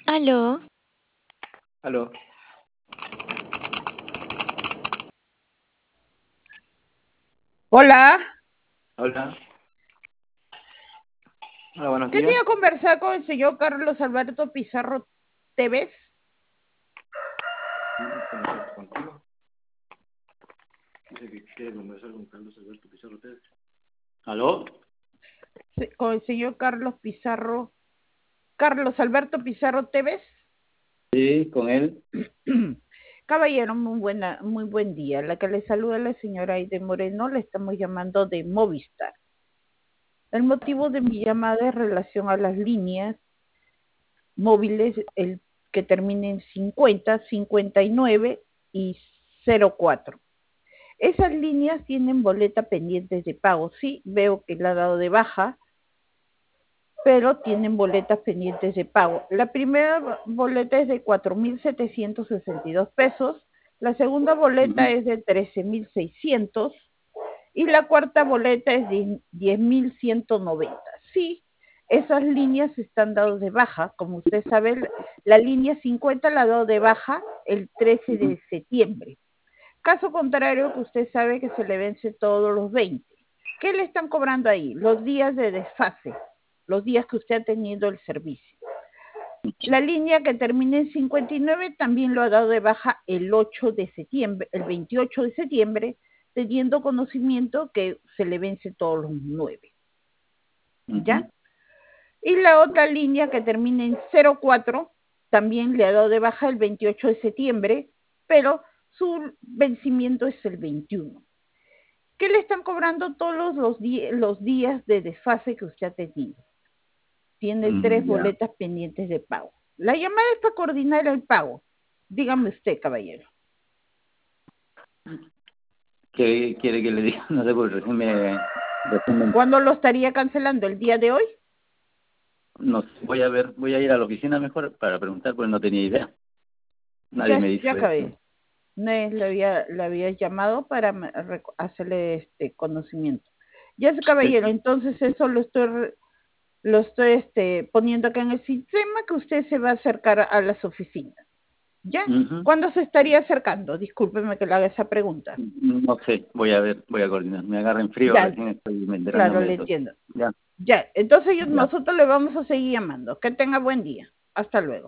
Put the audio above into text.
Aló, Aló, Hola, hola, hola, buenos días. quería conversar con el señor Carlos Alberto Pizarro Tevez. Contigo. Dice que quiere conversar con Carlos Alberto Pizarro Pérez. ¿Aló? Con el señor Carlos Alberto Pizarro Tevez. Sí, con él. Caballero, muy buen día. La que le saluda la señora Aide Moreno, le estamos llamando de Movistar. El motivo de mi llamada es relación a las líneas móviles el que terminen 50, 59 y 04. Esas líneas tienen boleta pendientes de pago. Sí, veo que la ha dado de baja, pero tienen boletas pendientes de pago. La primera boleta es de 4.762 pesos, la segunda boleta es de 13.600 y la cuarta boleta es de 10.190. Sí, esas líneas están dadas de baja. Como usted sabe, la línea 50 la ha dado de baja el 13 de septiembre. Caso contrario, que usted sabe que se le vence todos los 20. ¿Qué le están cobrando ahí? Los días de desfase, los días que usted ha tenido el servicio. La línea que termina en 59 también lo ha dado de baja el 8 de septiembre, el 28 de septiembre, teniendo conocimiento que se le vence todos los 9. ¿Ya? Y la otra línea que termina en 04 también le ha dado de baja el 28 de septiembre, pero su vencimiento es el 21. ¿Qué le están cobrando todos los días de desfase que usted ha tenido? Tiene 3 Ya. boletas pendientes de pago. La llamada es para coordinar el pago. Dígame usted, caballero. ¿Qué quiere que le diga? No sé, porque ¿Cuándo lo estaría cancelando? ¿El día de hoy? no sé, voy a ver, voy a ir a la oficina mejor para preguntar, porque no tenía idea. Nadie me Ya dijo eso. acabé. Le había llamado para hacerle este conocimiento. Ya es caballero, entonces eso lo estoy poniendo acá en el sistema, que usted se va a acercar a las oficinas. ¿Ya? ¿Cuándo se estaría acercando? Discúlpeme que le haga esa pregunta. No sé, voy a ver, voy a coordinar. Me agarra en frío, Ya, recién estoy claro, enterándome de le todo. entiendo. Ya, Ya, entonces ya. nosotros le vamos a seguir llamando. Que tenga buen día. Hasta luego.